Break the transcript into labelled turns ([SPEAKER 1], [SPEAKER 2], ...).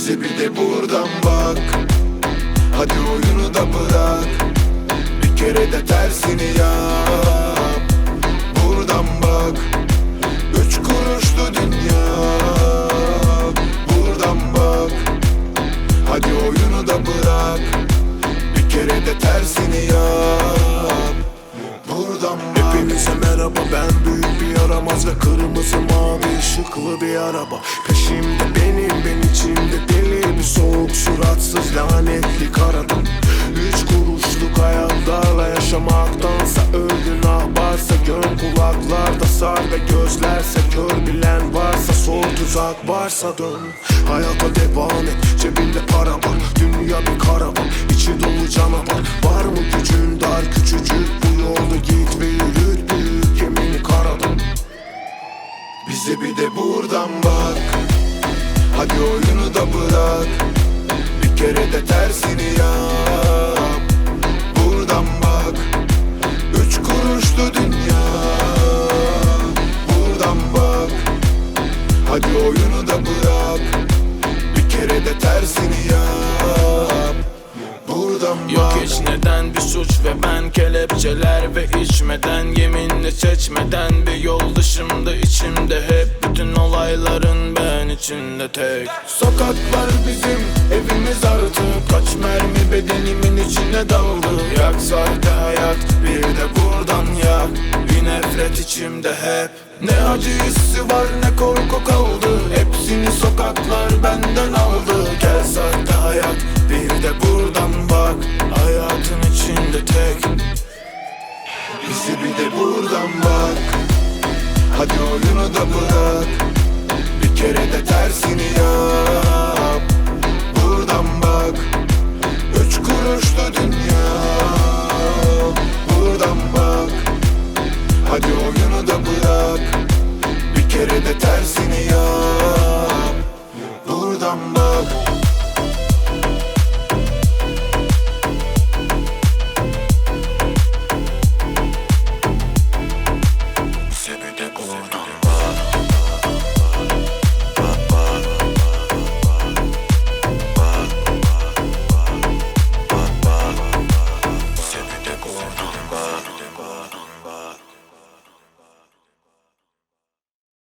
[SPEAKER 1] Bize bir de buradan bak. Hadi oyunu da bırak, bir kere de tersini yap. Buradan bak, 3 kuruşlu dünya. Buradan bak, hadi oyunu da bırak, bir kere de tersini yap. Buradan bak.
[SPEAKER 2] Hepinize merhaba, ben büyük bir yaramaz ve kırmızı mavi ışıklı bir araba. Peşimde benim, ben içimde deli bir soğuk suratsız lanetli karadım. 3 kuruşluk hayallerle yaşamaktansa öldün ahbarsa gön kulaklarda sar ve gözlerse kör, bilen varsa sor, tuzak varsa dön. Hayata devam et, cebinde para var, dünya bir karavan, içi dolu canavar. Var mı gücün dar küçücük, bu yolda git ve yürüt büyük gemini karadan.
[SPEAKER 1] Bize bir de buradan bak. Hadi oyunu da bırak, bir kere de tersini yap. Buradan bak, 3 kuruşlu dünya. Buradan bak, hadi oyunu da bırak, bir kere de tersini yap. Buradan bak.
[SPEAKER 3] Yok hiç neden bir suç ve ben kelepçeler ve içmeden, yeminle seçmeden bir yol dışımda, içimde hep bütün olayların ben içinde tek. Sokaklar bizim evimiz artık, kaç mermi bedenimin içine daldı. Yak sahte hayat, bir de buradan yak, bir nefret içimde hep. Ne acı hissi var ne korku kaldı, hepsini sokaklar benden aldı. Gel sahte hayat, bir de buradan bak, hayatın içinde tek.
[SPEAKER 1] Bize bir de buradan bak. Hadi oyunu da bırak, bir kere de tersini yap.